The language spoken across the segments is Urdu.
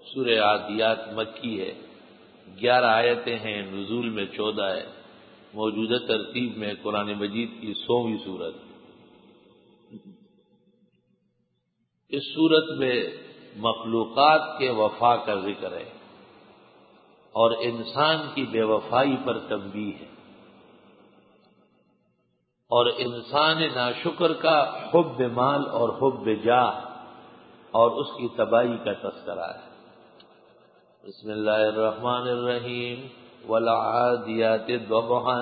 سورہ عادیات مکی ہے، 11 آیتیں ہیں، نزول میں 14 ہے، موجودہ ترتیب میں قرآن مجید کی 100ویں سورت۔ اس سورت میں مخلوقات کے وفا کا ذکر ہے اور انسان کی بے وفائی پر تنبیہ ہے، اور انسان ناشکر کا حب مال اور حب جاہ اور اس کی تباہی کا تذکرہ ہے۔ بسم اللہ الرحمن الرحیم، والعادیات ضبحا،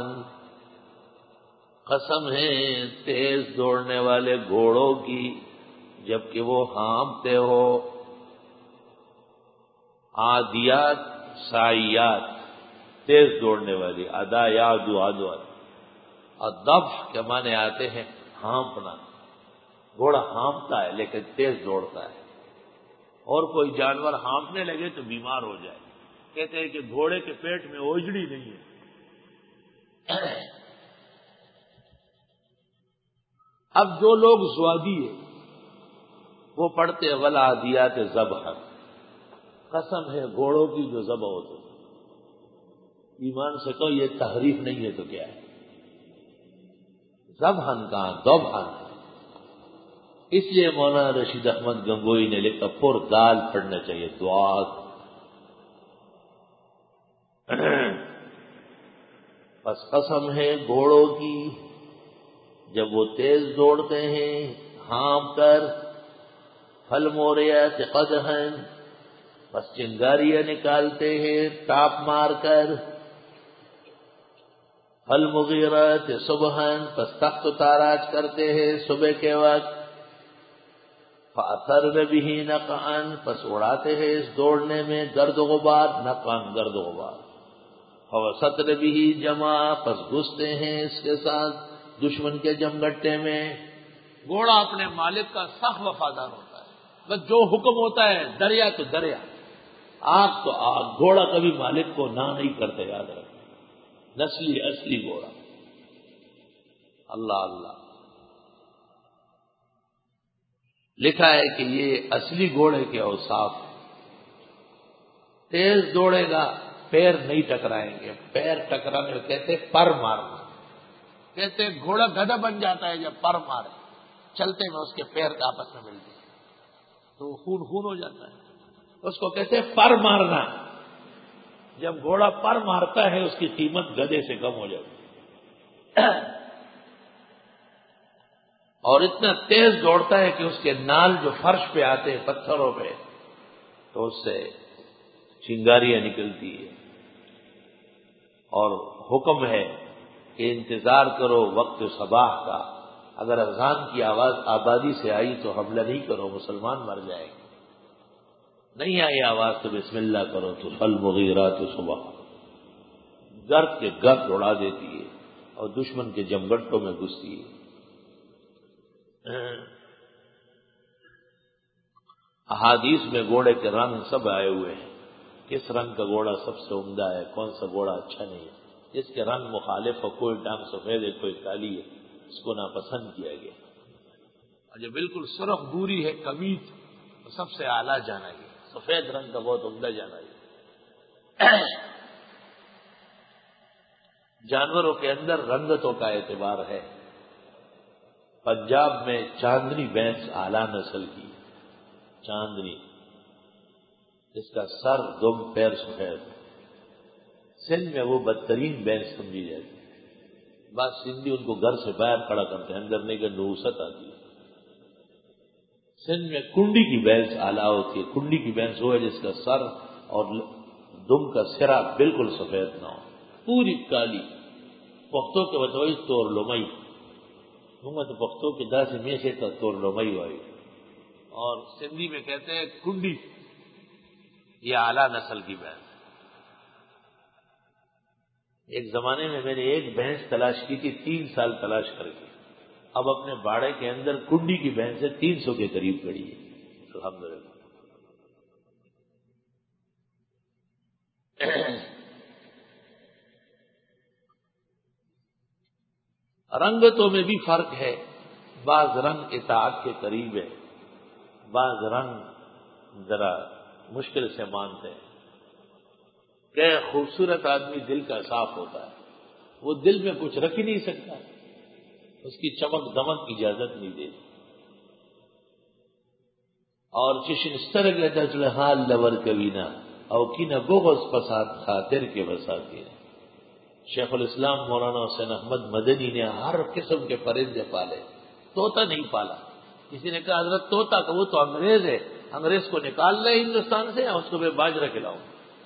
قسم ہے تیز دوڑنے والے گھوڑوں کی جبکہ وہ ہانپتے ہو۔ عادیات سائیات، تیز دوڑنے والی، ادا یادو ادوت، اور ضبح کے معنی آتے ہیں ہانپنا، گھوڑا ہانپتا ہے لیکن تیز دوڑتا ہے، اور کوئی جانور ہانپنے لگے تو بیمار ہو جائے، کہتے ہیں کہ گھوڑے کے پیٹ میں اوجڑی نہیں ہے۔ اب جو لوگ زوادی ہیں وہ پڑھتے والعادیات ضبحا، قسم ہے گھوڑوں کی جو ذبح ہوتے ہیں۔ ایمان سے کہو یہ تحریف نہیں ہے تو کیا ہے؟ ذبحن کہاں ذبحن، اس لیے مولانا رشید احمد گنگوئی نے لکھا پر دال پڑھنا چاہیے دعا۔ بس قسم ہے گھوڑوں کی جب وہ تیز دوڑتے ہیں ہانپ کر، فالموریات قدحا، بس چنگاریاں نکالتے ہیں ٹاپ مار کر، فالمغیرات صبحا، بس تخت و تاراج کرتے ہیں صبح کے وقت، فاثرن به نقعا، پس اڑاتے ہیں اس دوڑنے میں گرد و غبار، نقعا گرد و غبار، فوسطن به جمعا، پس گھستے ہیں اس کے ساتھ دشمن کے جمگٹے میں۔ گھوڑا اپنے مالک کا سخت وفادار ہوتا ہے، بس جو حکم ہوتا ہے دریا تو دریا، آگ تو آگ، گھوڑا کبھی مالک کو نہ نہیں کرتے، یاد رکھیں، نسلی اصلی گھوڑا۔ اللہ اللہ، لکھا ہے کہ یہ اصلی گھوڑے کے اوصاف، تیز دوڑے گا پیر نہیں ٹکرائیں گے، پیر ٹکرانے کو کہتے پر مارنا، کہتے گھوڑا گدھا بن جاتا ہے جب پر مارے، چلتے میں اس کے پیر آپس میں ملتے ہیں تو خون خون ہو جاتا ہے، اس کو کہتے پر مارنا۔ جب گھوڑا پر مارتا ہے اس کی قیمت گدھے سے کم ہو جاتی ہے، اور اتنا تیز دوڑتا ہے کہ اس کے نال جو فرش پہ آتے ہیں پتھروں پہ تو اس سے چنگاریاں نکلتی ہے، اور حکم ہے کہ انتظار کرو وقت صباح کا، اگر اذان کی آواز آبادی سے آئی تو حملہ نہیں کرو، مسلمان مر جائے گا، نہیں آئی آواز تو بسم اللہ کرو، تو فالمغیرات صبح، گرد کے گرد اڑا دیتی ہے اور دشمن کے جمگٹوں میں گھستی ہے۔ احادیث میں گھوڑے کے رنگ سب آئے ہوئے ہیں، کس رنگ کا گھوڑا سب سے عمدہ ہے، کون سا گھوڑا اچھا نہیں ہے، جس کے رنگ مخالف ہو، کوئی ٹانگ سفید ہے کوئی کالی ہے، اس کو ناپسند کیا گیا، اور جو بالکل سرخ بوری ہے کمیت تو سب سے اعلیٰ جانا گیا، سفید رنگ کا بہت عمدہ جانا گیا۔ جانوروں کے اندر رنگتوں کا اعتبار ہے، پنجاب میں چاندنی بھینس اعلیٰ نسل کی، چاندنی، اس کا سر دم پیر سفید، سندھ میں وہ بدترین بھینس سمجھی جاتی ہے، بعض سندھی ان کو گھر سے باہر کھڑا کرتے ہیں، اندر نہیں کہ نوست آتی ہے۔ سندھ میں کنڈی کی بھینس اعلیٰ ہوتی ہے، کنڈی کی بھینس وہ ہے جس کا سر اور دم کا سرا بالکل سفید نہ ہو، پوری کالی، پختوں کے بتوئی تور لومئی، تو پختوں کے دا سے میں سے تور لومئی ہوئی، اور سندھی میں کہتے ہیں کنڈی، یہ اعلیٰ نسل کی بھینس۔ ایک زمانے میں نے ایک بھینس تلاش کی تھی 3 سال تلاش کر کے، اب اپنے باڑے کے اندر کنڈی کی بھینس 300 کے قریب پڑی ہے، الحمدللہ۔ رنگتوں میں بھی فرق ہے، بعض رنگ اطاعت کے قریب ہے، بعض رنگ ذرا مشکل سے مانتے ہیں کہ خوبصورت آدمی دل کا صاف ہوتا ہے، وہ دل میں کچھ رکھ ہی نہیں سکتا، اس کی چمک دمک کی اجازت نہیں دیتی. اور چشن استرگ دجل حال لور کبینا او کینا بغض فساد خاطر کے وساطین. شیخ الاسلام مولانا حسین احمد مدنی نے ہر قسم کے پرندے پالے، طوطا نہیں پالا. کسی نے کہا حضرت طوطا کہ وہ تو انگریز ہے، انگریز کو نکال لے ہندوستان سے، اس کو میں باجرہ کھلاؤں.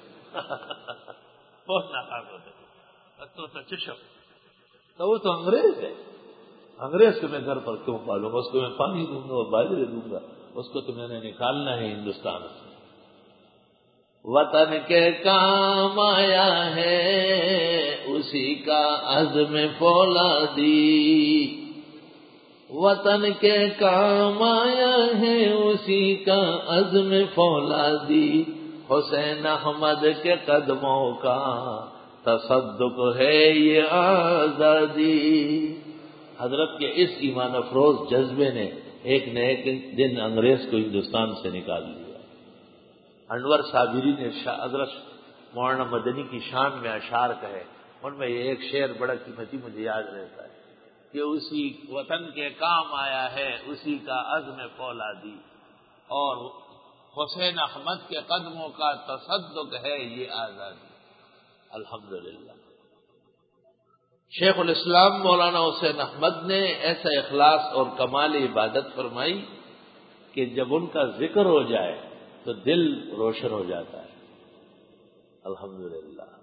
بہت ناکام ہوتے طوطا چشم، تو وہ تو انگریز ہے، انگریز کو میں گھر پر کیوں پالوں گا؟ اس کو میں پانی دوں گا اور باجرے دوں گا، اس کو تو میں نے نکالنا ہے ہندوستان سے. وطن کے کام آیا ہے اسی کا عزم فولادی، وطن کے کام آیا ہے اسی کا عزم فولادی. حسین احمد کے قدموں کا تصدق ہے یہ آزادی. حضرت کے اس ایمان افروز جذبے نے ایک نہ ایک دن انگریز کو ہندوستان سے نکال دیا. انور صابری نے حضرت مولانا مدنی کی شان میں اشعار کہے، ان میں یہ ایک شعر بڑا قیمتی مجھے یاد رہتا ہے کہ اسی وطن کے کام آیا ہے اسی کا عزم فولادی، اور حسین احمد کے قدموں کا تصدق ہے یہ آزادی. الحمدللہ شیخ الاسلام مولانا حسین احمد نے ایسا اخلاص اور کمال عبادت فرمائی کہ جب ان کا ذکر ہو جائے تو دل روشن ہو جاتا ہے. الحمدللہ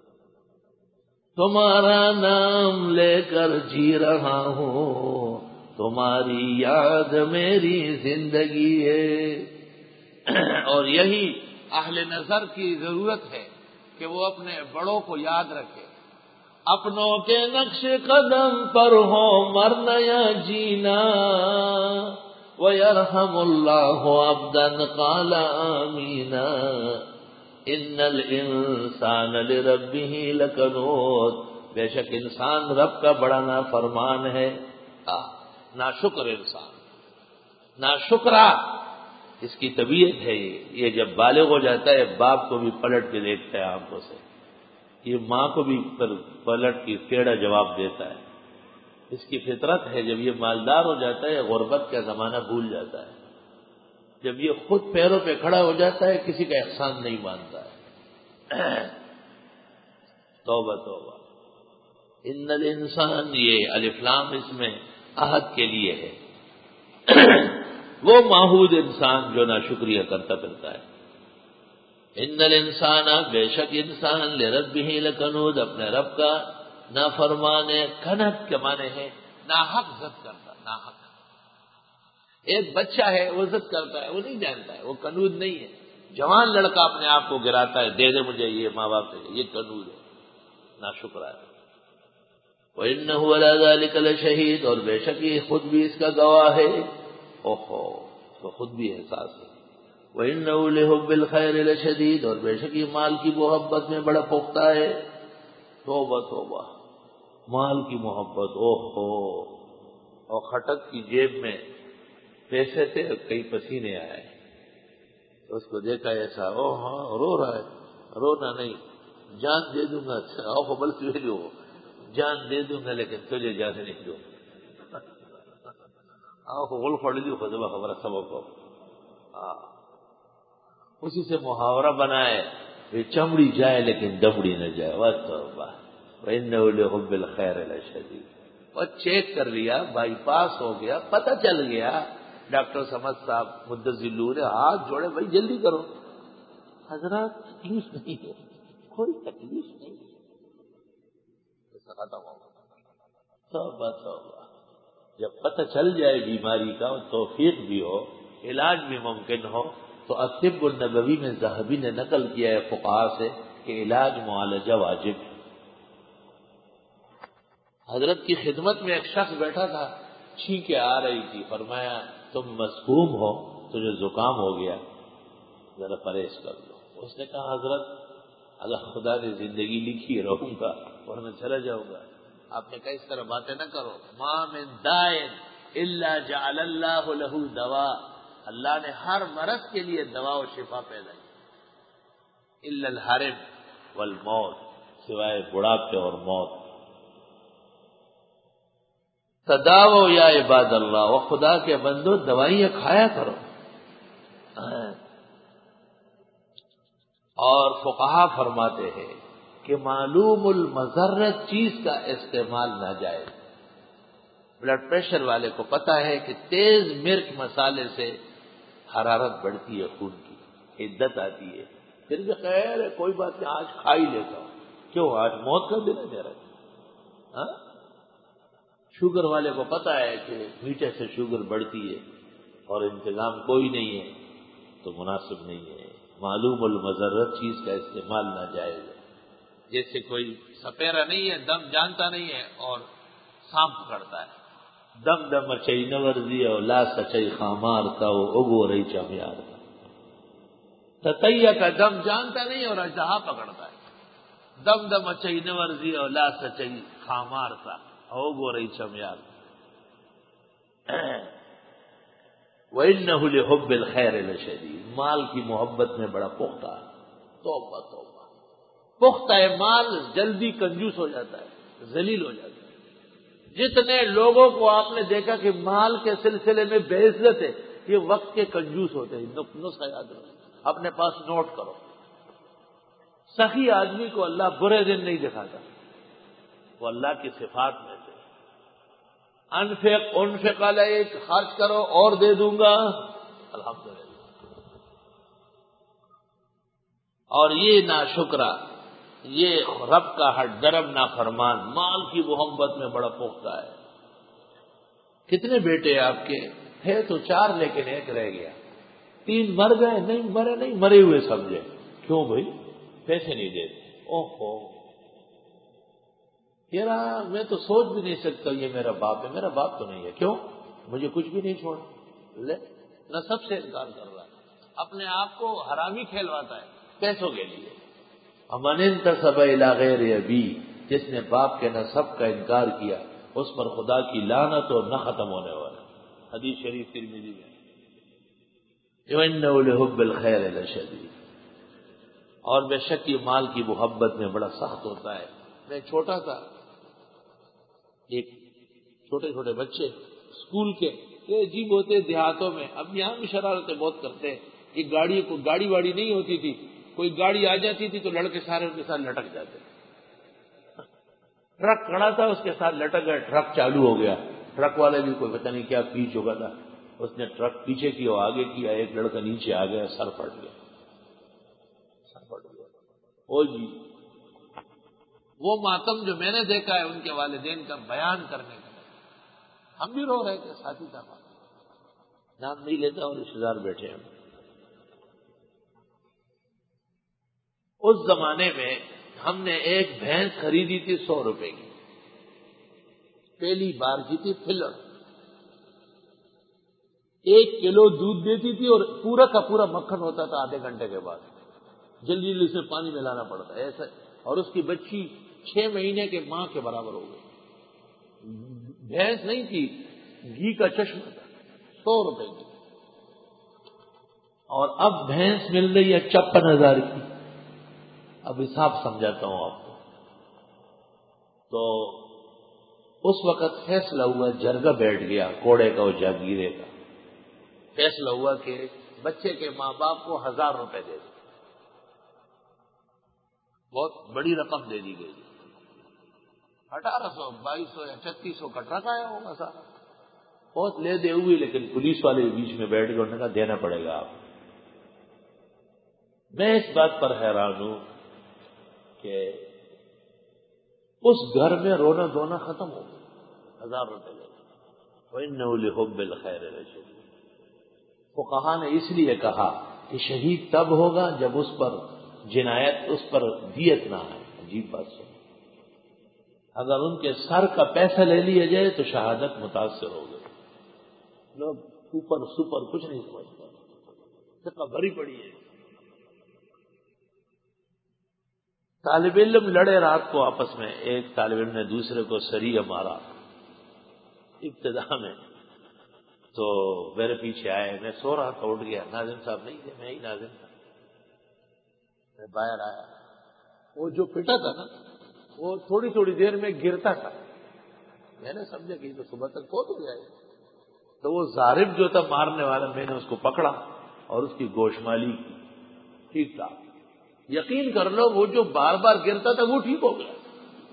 تمہارا نام لے کر جی رہا ہوں، تمہاری یاد میری زندگی ہے. اور یہی اہل نظر کی ضرورت ہے کہ وہ اپنے بڑوں کو یاد رکھے. اپنوں کے نقش قدم پر ہو مرنا یا جینا، وَيَرْحَمُ اللَّهُ عَبْدًا قَالَ آمِينًا إِنَّ الْإِنسَانَ لِرَبِّهِ لَكَنُودٌ. بے شک انسان رب کا بڑا نافرمان ہے، ناشکر انسان، ناشکرا اس کی طبیعت ہے. یہ جب بالغ ہو جاتا ہے باپ کو بھی پلٹ کے دیکھتا ہے آنکھوں سے، یہ ماں کو بھی پلٹ کے ٹیڑھا جواب دیتا ہے. اس کی فطرت ہے. جب یہ مالدار ہو جاتا ہے غربت کا زمانہ بھول جاتا ہے. جب یہ خود پیروں پہ کھڑا ہو جاتا ہے کسی کا احسان نہیں مانتا ہے. توبہ توبہ. ان الانسان، یہ الف لام اس میں عہد کے لیے ہے. وہ ماحود انسان جو ناشکریہ کرتا پھرتا ہے. ان الانسان، بے شک انسان لربہ لکنود، اپنے رب کا نافرمان ہے. کنت کے معنی ہے ناحق ضد کرتا، ناحق. ایک بچہ ہے وہ ضد کرتا ہے، وہ نہیں جانتا ہے، وہ کنود نہیں ہے. جوان لڑکا اپنے آپ کو گراتا ہے، دے دے مجھے یہ ماں باپ سے، یہ کنود ہے، ناشکرا ہے. وَإِنَّهُ عَلَىٰ ذَٰلِكَ لَشَهِيدٌ، اور بے شک یہ خود بھی اس کا گواہ ہے. اوہو، اس کو خود بھی احساس ہے. وَإِنَّهُ لِحُبِّ الْخَيْرِ لَشَدِيدٌ، اور بے شک یہ مال کی محبت میں بڑا پختہ ہے. توبہ توبہ، مال کی محبت، اوہو. اور خٹک کی جیب میں پیسے تھے، کئی پسینے آئے، اس کو دیکھا ایسا، او ہاں رو رہا ہے. رونا نہیں، جان دے دوں گا. آؤ بل ہو، جان دے دوں گا لیکن تجھے جانے نہیں دوں گا. آؤ غل پڑ لی خبر سبق کو. اسی سے محاورہ بنائے، یہ چمڑی جائے لیکن دمڑی نہ جائے. وَإِنَّهُ لِحُبِّ الْخَيْرِ لَشَدِيدٌ. اور چیک کر لیا، بائی پاس ہو گیا، پتہ چل گیا. ڈاکٹر سمد صاحب مدذلون نے ہاتھ جوڑے، بھائی جلدی کرو. حضرات تکلیف نہیں ہے، کوئی تکلیف نہیں ہے، ختم ہوگا. توبہ توبہ. جب پتہ چل جائے بیماری کا، توفیق بھی ہو، علاج بھی ممکن ہو، تو الطب النبوی میں ذہبی نے نقل کیا ہے فقہا سے کہ علاج معالجہ واجب ہے. حضرت کی خدمت میں ایک شخص بیٹھا تھا، چھینکیں آ رہی تھی. فرمایا تم مسکوم ہو، تجھے زکام ہو گیا، ذرا پرہیز کر لو. اس نے کہا حضرت اگر خدا نے زندگی لکھی رہوں گا ورنہ چلا جاؤں گا. آپ نے کہا اس طرح باتیں نہ کرو. ما من دائن الا جعل اللہ لہ دوا، اللہ نے ہر مرض کے لیے دوا و شفا پیدا کی. الا الحرم والموت، سوائے بڑھاپے اور موت۔ تداو یا عباد اللہ، وہ خدا کے بندو دوائیاں کھایا کرو۔ اور فقہا فرماتے ہیں کہ معلوم المضرت چیز کا استعمال ناجائز۔ بلڈ پریشر والے کو پتا ہے کہ تیز مرچ مسالے سے حرارت بڑھتی ہے، خون کی حدت آتی ہے، پھر بھی خیر ہے کوئی بات نہیں، آج کھا ہی لیتا ہوں، کیوں آج موت کا دن ہے میرا۔ شوگر والے کو پتا ہے کہ میٹھے سے شوگر بڑھتی ہے اور انتظام کوئی نہیں ہے تو مناسب نہیں ہے۔ معلوم المضرت چیز کا استعمال ناجائز ہے۔ جیسے کوئی سپیرا نہیں ہے، دم جانتا نہیں ہے اور سانپ پکڑتا ہے، دم دم اچئی نورزی اور لا سچئی خامار کا وہ اگو رہی چمیار کا، تتیا کا دم جانتا نہیں اور اژدہا پکڑتا ہے، دم دم اچئی نورزی اور لا سچئی خامار کا اگو رہی چمیار کا۔ وَإِنَّهُ لِحُبِّ الْخَيْرِ لَشَدِيدٌ، مال کی محبت میں بڑا پختہ ہے۔ توبہ توبہ، پختہ مال جلدی کنجوس ہو جاتا ہے، ذلیل ہو جاتا ہے۔ جتنے لوگوں کو آپ نے دیکھا کہ مال کے سلسلے میں بے عزت ہے، یہ وقت کے کنجوس ہوتے ہیں۔ نسخہ یاد رکھو، اپنے پاس نوٹ کرو۔ سخی آدمی کو اللہ برے دن نہیں دکھاتا، وہ اللہ کی صفات میں سے انفق علیک، خرچ کرو اور دے دوں گا، الحمدللہ۔ اور یہ ناشکرا، یہ رب کا ہٹ درم نافرمان، مال کی محبت میں بڑا پختہ ہے۔ کتنے بیٹے آپ کے تھے تو 4 لیکن ایک رہ گیا، 3 مر گئے، نہیں مرے نہیں، مرے ہوئے سمجھے، کیوں بھائی پیسے نہیں دیتے، اوہو یار میں تو سوچ بھی نہیں سکتا یہ میرا باپ ہے، میرا باپ تو نہیں ہے، کیوں مجھے کچھ بھی نہیں چھوڑا، لے نسب سے انکار کر رہا ہے، اپنے آپ کو حرامی کھیلواتا ہے پیسوں کے لیے۔ امن انتسب الی غیر ابی، جس نے باپ کے نسب کا انکار کیا اس پر خدا کی لعنت اور نہ ختم ہونے والا، حدیث شریف ترمذی میں۔ وَإِنَّهُ لِحُبِّ الْخَيْرِ لَشَدِيدٌ، اور بے شک یہ مال کی محبت میں بڑا سخت ہوتا ہے۔ میں چھوٹا تھا، ایک چھوٹے چھوٹے بچے اسکول کے عجیب ہوتے دیہاتوں میں، اب یہاں بھی شرارتیں بہت کرتے ہیں۔ ایک گاڑی واڑی نہیں ہوتی تھی، کوئی گاڑی آ جاتی تھی تو لڑکے سارے ان کے ساتھ لٹک جاتے، ٹرک کھڑا تھا اس کے ساتھ لٹک گئے، ٹرک چالو ہو گیا، ٹرک والے بھی کوئی پتہ نہیں کیا پی چکا تھا، اس نے ٹرک پیچھے کیا آگے کیا، ایک لڑکا نیچے آ گیا، سر پھٹ گیا۔ او جی وہ ماتم جو میں نے دیکھا ہے ان کے والدین کا بیان کرنے کا، ہم بھی رو رہے تھے، ساتھی کا نام نہیں لیتا اور رشتے دار بیٹھے ہیں۔ اس زمانے میں ہم نے ایک بھینس خریدی تھی 100 روپے کی، پہلی بار کی تھی، پھلڑ 1 کلو دودھ دیتی تھی اور پورا کا پورا مکھن ہوتا تھا آدھے گھنٹے کے بعد، جلدی جلدی سے پانی ملانا پڑتا ایسا، اور اس کی بچی 6 مہینے کے ماں کے برابر ہو گئی۔ بھینس نہیں تھی، گھی کا چشمہ تھا، 100 روپے کی، اور اب بھینس مل رہی ہے 56,000 کی۔ اب حساب سمجھاتا ہوں آپ کو۔ تو اس وقت فیصلہ ہوا، جرگہ بیٹھ گیا کوڑے کا اور جاگیرے کا، فیصلہ ہوا کہ بچے کے ماں باپ کو 1000 روپے دے دیں، بہت بڑی رقم دے دی گئی، 1800 2200 یا 3600 کا ٹرک آیا ہوگا سارا، بہت لے دے ہوئی، لیکن پولیس والے بیچ میں بیٹھ گئے، انہوں نے کہا دینا پڑے گا آپ۔ میں اس بات پر حیران ہوں کہ اس گھر میں رونا دھونا ختم ہو گیا، 1000 روپے لے گئے۔ وَإِنَّهُ لِحُبِّ الْخَيْرِ لَشَدِيدٌ، فقہا نے اس لیے کہا کہ شہید تب ہوگا جب اس پر جنایت، اس پر دیت نہ آئے۔ عجیب بات سن، اگر ان کے سر کا پیسہ لے لیا جائے تو شہادت متاثر ہو گئی۔ لوگ اوپر سپر کچھ نہیں سمجھتے، اتنا بھری پڑی ہے۔ طالب علم لڑے رات کو آپس میں، ایک طالب علم نے دوسرے کو سریہ مارا ابتدا میں، تو میرے پیچھے آئے، میں سو رہا تھا، اٹھ گیا، ناظم صاحب نہیں تھے، میں ہی ناظم تھا۔ میں باہر آیا، وہ جو پٹا تھا نا وہ تھوڑی تھوڑی دیر میں گرتا تھا، میں نے سمجھا کہ تو صبح تک فوت ہو جائے گا۔ تو وہ ضارب جو تھا مارنے والا، میں نے اس کو پکڑا اور اس کی گوشمالی کی، ٹھیک تھا۔ یقین کر لو وہ جو بار بار گرتا تھا وہ ٹھیک ہو گیا۔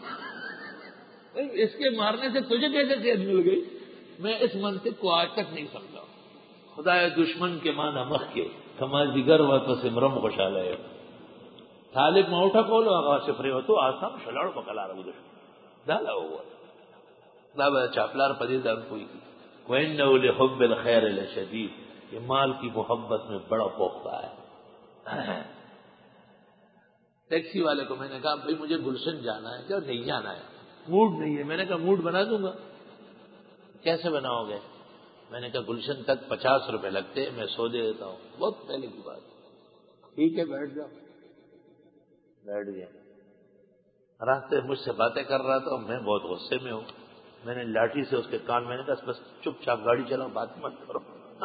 اس کے مارنے سے تجھے کیسے صحت مل گئی؟ میں اس منطق کو آج تک نہیں سمجھا۔ خدایا دشمن کے مانا مخ کے کما جگر و تو سمرم خوشحال ہے طالب موٹا کولو آغا سفرے ہو تو آسام شلاڑ پکلا رہا دشمن ڈالا ہوا دا چاپلار پدی دار کوئی کی وَإِنَّهُ لِحُبِّ الْخَيْرِ لَشَدِيدٌ، یہ مال کی محبت میں بڑا پختہ ہے۔ ٹیکسی والے کو میں نے کہا بھائی مجھے گلشن جانا ہے، کیا نہیں جانا ہے، موڈ نہیں ہے۔ میں نے کہا موڈ بنا دوں گا۔ کیسے بناؤ گے؟ میں نے کہا گلشن تک 50 روپے لگتے ہیں، میں 100 دے دیتا ہوں۔ بہت پہلے کی بات۔ ٹھیک ہے بیٹھ جاؤ۔ بیٹھ گیا، راستے مجھ سے باتیں کر رہا تھا، میں بہت غصے میں ہوں۔ میں نے لاٹھی سے اس کے کان میں نے کہا بس چپ چاپ گاڑی چلاؤ، بات مت کرو۔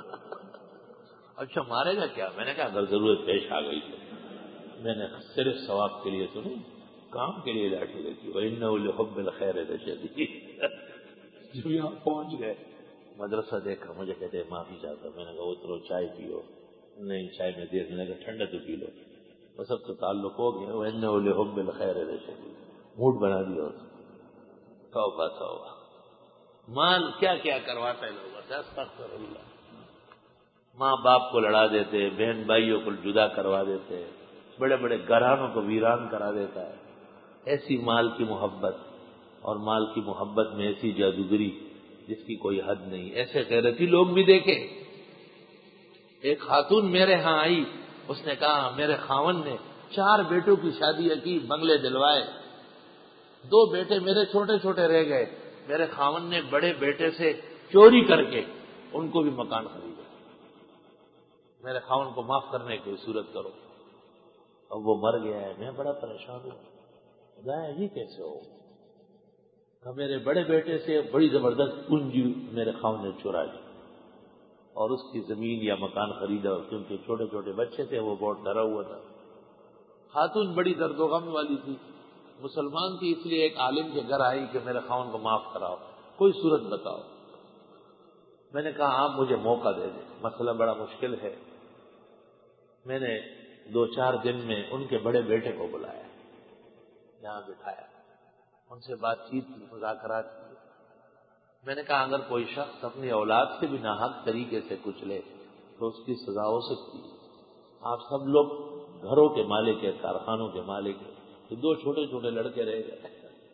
اچھا مارے گا کیا؟ میں نے کہا اگر ضرورت پیش آ گئی تو میں نے صرف ثواب کے لیے تو نہیں، کام کے لیے لاٹھی رکھی۔ وَإِنَّهُ لِحُبِّ الْخَيْرِ لَشَدِيدٌ۔ جو یہاں پہنچ گئے، مدرسہ دیکھا، مجھے کہتے ہیں معافی چاہتا ہوں۔ میں نے کہا اترو چائے پیو۔ نہیں چائے میں دیر، میں نے کہا ٹھنڈا تو پی لو۔ وہ سب تو تعلق ہو گیا۔ وَإِنَّهُ لِحُبِّ الْخَيْرِ لَشَدِيدٌ، موڈ بنا دیا۔ توبہ توبہ، مال کیا کیا کرواتا ہے لوگوں سے، استغفر اللہ۔ ماں باپ کو لڑا دیتے، بہن بھائیوں کو جدا کروا دیتے، بڑے بڑے گھرانوں کو ویران کرا دیتا ہے۔ ایسی مال کی محبت، اور مال کی محبت میں ایسی جادوگری جس کی کوئی حد نہیں۔ ایسے غیرتی لوگ بھی دیکھے۔ ایک خاتون میرے ہاں آئی، اس نے کہا میرے خاون نے 4 بیٹوں کی شادی کی، بنگلے دلوائے، 2 بیٹے میرے چھوٹے چھوٹے رہ گئے، میرے خاون نے بڑے بیٹے سے چوری کر کے ان کو بھی مکان خریدا۔ میرے خاون کو معاف کرنے کی صورت کرو۔ اب وہ مر گیا ہے، میں بڑا پریشان ہوں، خدایا یہ کیسے ہو؟ کہ میرے بڑے بیٹے سے بڑی زبردست پونجی میرے خاون نے چورا لی اور اس کی زمین یا مکان خریدا، کیونکہ چھوٹے چھوٹے بچے تھے، وہ بہت ڈرا ہوا تھا۔ خاتون بڑی درد و غم والی تھی، مسلمان تھی، اس لیے ایک عالم کے گھر آئی کہ میرے خاون کو معاف کراؤ، کوئی صورت بتاؤ۔ میں نے کہا آپ مجھے موقع دے دیں، مسئلہ بڑا مشکل ہے۔ میں نے 2-4 دن میں ان کے بڑے بیٹے کو بلایا، یہاں بٹھایا، ان سے بات چیت کی، مذاکرات کی۔ میں نے کہا اگر کوئی شخص اپنی اولاد سے بھی ناحق طریقے سے کچھ لے تو اس کی سزا ہو سکتی ہے۔ آپ سب لوگ گھروں کے مالک ہیں، کارخانوں کے مالک ہیں، تو 2 چھوٹے چھوٹے لڑکے رہ گئے،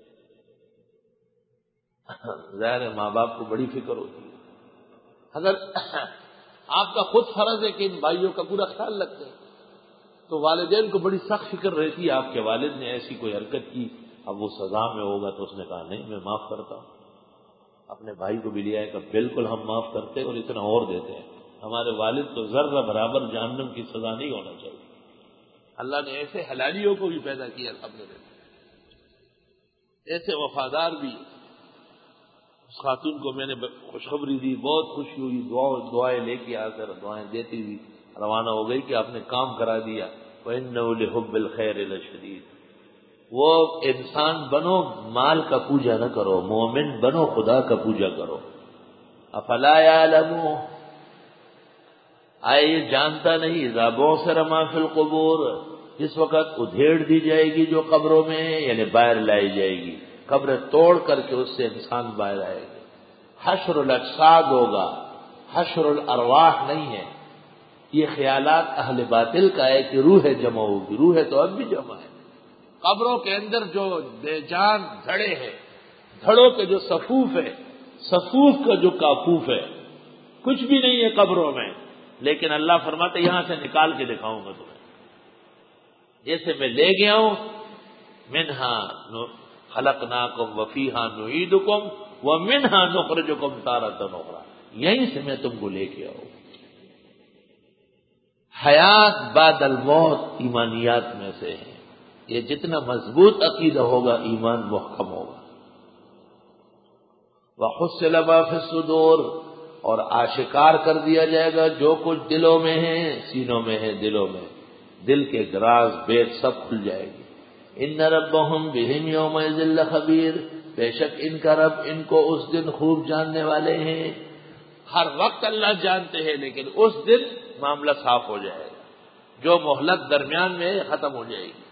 ظاہر ہے ماں باپ کو بڑی فکر ہوتی ہے۔ اگر آپ کا خود فرض ہے کہ ان بھائیوں کا پورا خیال رکھتے ہیں تو والدین کو بڑی سخت فکر رہتی ہے، آپ کے والد نے ایسی کوئی حرکت کی، اب وہ سزا میں ہوگا، تو اس نے کہا نہیں میں معاف کرتا ہوں۔ اپنے بھائی کو بھی لیا ہے کہ بالکل ہم معاف کرتے اور اتنا اور دیتے ہیں، ہمارے والد تو ذرہ برابر جہنم کی سزا نہیں ہونا چاہیے۔ اللہ نے ایسے حلالیوں کو بھی پیدا کیا الحمدللہ، ایسے وفادار بھی۔ اس خاتون کو میں نے خوشخبری دی، بہت خوشی ہوئی، دعائیں لے کے آ کر دعائیں دیتی ہوئی روانہ ہو گئی کہ آپ نے کام کرا دیا۔ وَإِنَّهُ لِحُبِّ الْخَيْرِ لَشَدِيدٌ۔ وہ انسان بنو، مال کا پوجا نہ کرو، مومن بنو، خدا کا پوجا کرو۔ افلا یعلم، آئے یہ جانتا نہیں، اذا بعثر ما فی القبور، جس وقت ادھیڑ دی جائے گی جو قبروں میں، یعنی باہر لائی جائے گی، قبر توڑ کر کے اس سے انسان باہر آئے گا۔ حشر الاجساد ہوگا، حشر الارواح نہیں ہے۔ یہ خیالات اہل باطل کا ہے کہ روح جمع ہوگی، روح تو اب بھی جمع ہے۔ قبروں کے اندر جو بے جان دھڑے ہیں، دھڑوں کے جو صفوف ہے، صفوف کا جو کافوف ہے، کچھ بھی نہیں ہے قبروں میں، لیکن اللہ فرماتے یہاں سے نکال کے دکھاؤں گا تمہیں، جیسے میں لے گیا ہوں، منہا خلقناکم وفیہا نعیدکم ومنہا نخرجکم تارۃ اخری، یہیں سے میں تم کو لے کے آؤں۔ حیات بعد الموت ایمانیات میں سے ہے، یہ جتنا مضبوط عقیدہ ہوگا ایمان محکم ہوگا۔ وَحُصِّلَ مَا فِي الصُّدُورِ، اور آشکار کر دیا جائے گا جو کچھ دلوں میں ہے، سینوں میں ہے، دلوں میں۔ دل کے گراز بیت سب کھل جائے گی۔ ان ربهم بهم یومئذ لخبیر، بے شک ان کا رب ان کو اس دن خوب جاننے والے ہیں۔ ہر وقت اللہ جانتے ہیں، لیکن اس دن معاملہ صاف ہو جائے گا، جو مہلت درمیان میں ختم ہو جائے گی۔